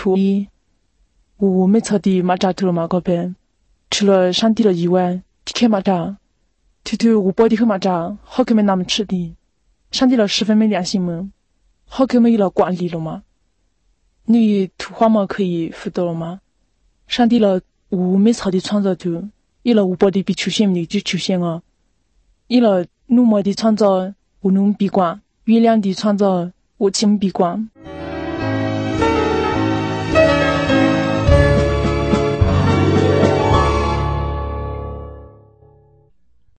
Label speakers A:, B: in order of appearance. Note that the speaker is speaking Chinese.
A: 土地，我没草地马扎头了马高边，除了山地了以外，地开马扎，我包地和马扎，好给没那么吃的，山地了十分没良心嘛，好给没了管理了嘛，你土花嘛可以辅导了吗？山地了我没草地创造头，一了我包地比出现你就出现啊，一了农贸地创造我农闭关，月亮地创造我亲闭关。